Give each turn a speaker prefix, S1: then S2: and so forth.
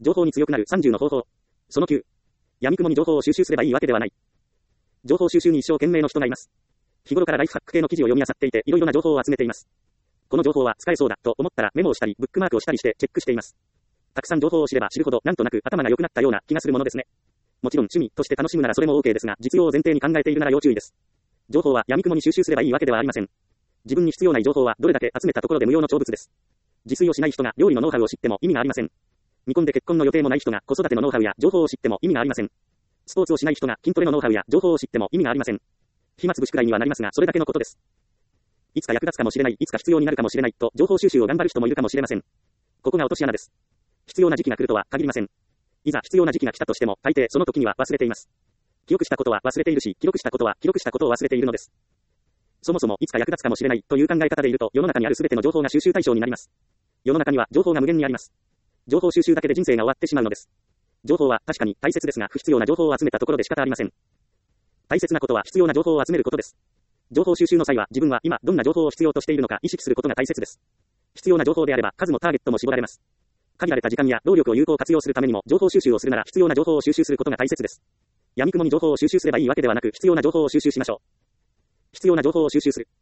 S1: 情報に強くなる30の方法。その9。闇雲に情報を収集すればいいわけではない。情報収集に一生懸命の人がいます。日頃からライフハック系の記事を読み漁っていて、いろいろな情報を集めています。この情報は使えそうだと思ったらメモをしたり、ブックマークをしたりしてチェックしています。たくさん情報を知れば知るほど、なんとなく頭が良くなったような気がするものですね。もちろん趣味として楽しむならそれも OK ですが、実用を前提に考えているなら要注意です。情報は闇雲に収集すればいいわけではありません。自分に必要ない情報はどれだけ集めたところで無用の長物です。自炊をしない人が料理のノウハウを知っても意味がありません。見込んで結婚の予定もない人が子育てのノウハウや情報を知っても意味がありません。スポーツをしない人が筋トレのノウハウや情報を知っても意味がありません。暇つぶしくらいにはなりますが、それだけのことです。いつか役立つかもしれない、いつか必要になるかもしれないと情報収集を頑張る人もいるかもしれません。ここが落とし穴です。必要な時期が来るとは限りません。いざ必要な時期が来たとしても、大抵その時には忘れています。記憶したことは忘れているし、記録したことは記録したことを忘れているのです。そもそもいつか役立つかもしれないという考え方でいると、世の中にあるすべての情報が収集対象になります。世の中には情報が無限にあります。情報収集だけで人生が終わってしまうのです。情報は確かに大切ですが、不必要な情報を集めたところで仕方ありません。大切なことは必要な情報を集めることです。情報収集の際は自分は今どんな情報を必要としているのか意識することが大切です。必要な情報であれば数もターゲットも絞られます。限られた時間や労力を有効活用するためにも情報収集をするなら必要な情報を収集することが大切です。闇雲に情報を収集すればいいわけではなく、必要な情報を収集しましょう。必要な情報を収集する。